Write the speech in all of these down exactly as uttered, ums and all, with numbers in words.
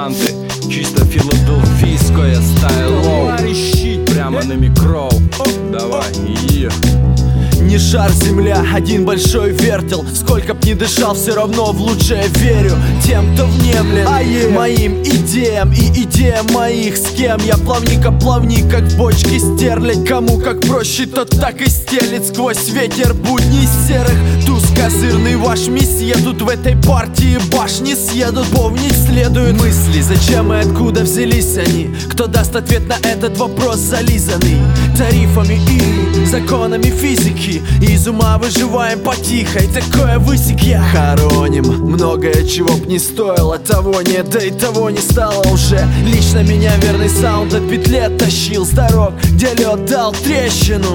музыканты. Чисто филадельфийское стайлоу. Прямо на микро. Давай, е. Не шар, земля, один большой вертел. Сколько б ни дышал, все равно в лучшее верю. Тем, кто внемлет а yeah. моим идеям и идеям моих. С кем я плавника плавник, как в бочке стерлядь. Кому как проще, тот так и стелит сквозь ветер будней серых. Туз козырный ваш месье. Тут в этой партии башни съедут. Помнить следует мысли, зачем и откуда взялись они. Кто даст ответ на этот вопрос, зализанный тарифами и законами физики. Из ума выживаем потихо, и такое высек я. Хороним многое, чего б не стоило. Того нет, да и того не стало уже. Лично меня верный саунд от петли тащил с дорог, где лед дал трещину.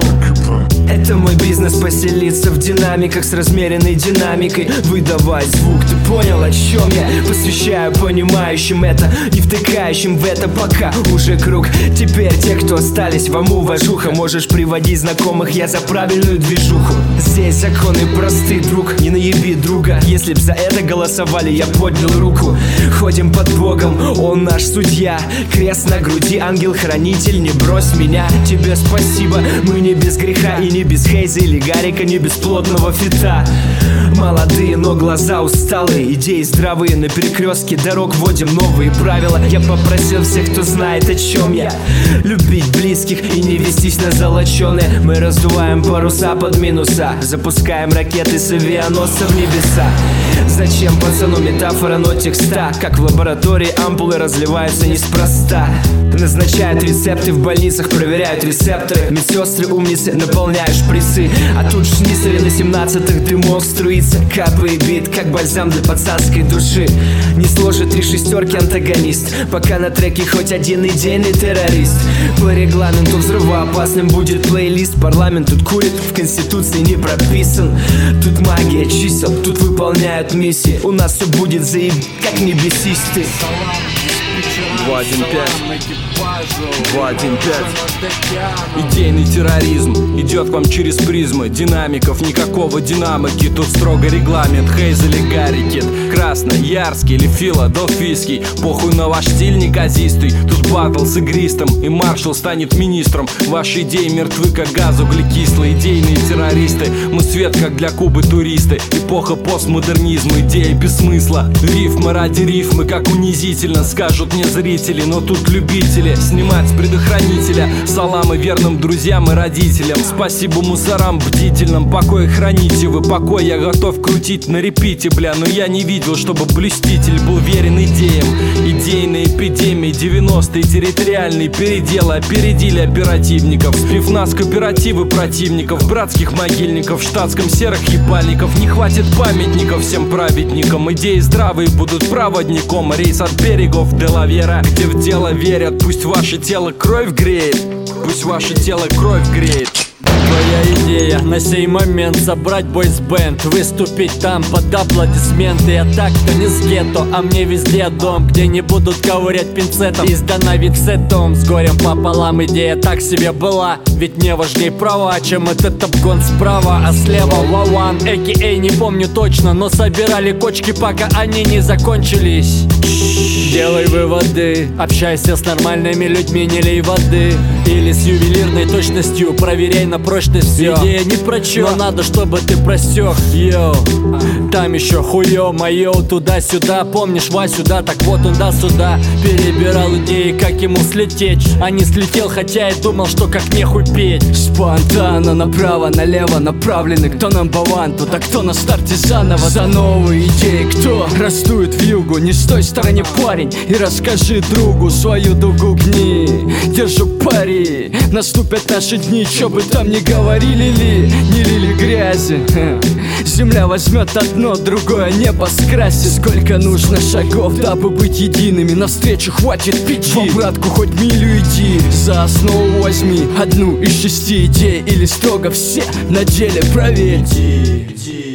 Это мой бизнес, поселиться в динамиках с размеренной динамикой. Выдавать звук, ты понял, о чем я? Посвящаю понимающим это, не втыкающим в это пока уже круг. Теперь те, кто остались, вам уважуха. Можешь приводить знакомых, я за правильную движуху. Здесь законы просты, друг, не наеби друга. Если б за это голосовали, я поднял руку. Ходим под Богом, он наш судья. Крест на груди, ангел-хранитель, не брось меня. Тебе спасибо, мы не без греха и не без Хейза или Гарика, не без плотного фита. Молодые, но глаза усталые, идеи здравые. На перекрестке дорог вводим новые правила. Я попросил всех, кто знает, о чем я, любить близких и не вестись на золоченые. Мы раздуваем паруса под минуса, запускаем ракеты с авианосца в небеса. Зачем пацану метафора, но текста? Как в лаборатории ампулы разливаются неспроста. Назначают рецепты в больницах, проверяют рецепторы. Медсестры умницы, наполняют шприцы. А тут шницели на семнадцатых дымов струится. Капает бит, как бальзам для пацанской души. Не сложит три шестерки антагонист, пока на треке хоть один идейный террорист. По регламенту взрывоопасным будет плейлист. Парламент тут курит, в конституции не прописан. Тут магия чисел, тут выполняют миссии. У нас все будет заеб, как не бесись ты. два один пять два один пять Идейный терроризм идет к вам через призмы динамиков, никакого динамики. Тут строго регламент, Хейз или Гаррикет, красноярский или филадельфийский. Похуй на ваш стиль неказистый. Тут баттл с игристом, и маршал станет министром. Ваши идеи мертвы, как газ углекислый. Идейные террористы, мы свет, как для Кубы туристы. Эпоха постмодернизма, идея без смысла. Рифмы ради рифмы, как унизительно скажут мне зрители. Но тут любители снимать с предохранителя. Саламы верным друзьям и родителям. Спасибо мусорам бдительным, покой храните вы. Покой я готов крутить на репите, бля. Но я не видел, чтобы блюститель был верен идеям. Идейные эпидемии, девяностые территориальные переделы опередили оперативников. Спивназ кооперативы противников, братских могильников, в штатском серых ебальников. Не хватит памятников всем праведникам. Идеи здравые будут проводником. Рейс от берегов Делавера, где в дело верят. Пусть ваше тело кровь греет, пусть ваше тело кровь греет. Твоя идея на сей момент собрать бойсбенд, выступить там под аплодисменты. Я так-то не с гетто, а мне везде дом, где не будут ковырять пинцетом. Издана вицетом, с горем пополам. Идея так себе была, ведь мне важнее права, чем этот обгон справа. А слева Ваван, а.к.а. не помню точно, но собирали кочки, пока они не закончились. Делай выводы, общайся с нормальными людьми, не лей воды. Или с ювелирной точностью проверяй на прочность все. Идея не про чё, но надо, чтобы ты просёк. Йоу, там еще хуё моё, туда-сюда. Помнишь Васю, да? Так вот он до сюда перебирал идеи, как ему слететь. А не слетел, хотя и думал, что как нехуй петь. Спонтанно, направо, налево направлены. Кто number one, тут, а кто на старте заново. За новые идеи, кто растует в югу. Не с той стороне, парень, и расскажи другу свою дугу гни. Держу пари, наступят наши дни, чё бы там ни говорили ли, не лили грязи. Земля возьмет одно, другое небо скрасит. Сколько нужно шагов, дабы быть едиными. Навстречу хватит пяти. В обратку хоть милю иди. За основу возьми одну из шести идей, или строго все на деле проверь.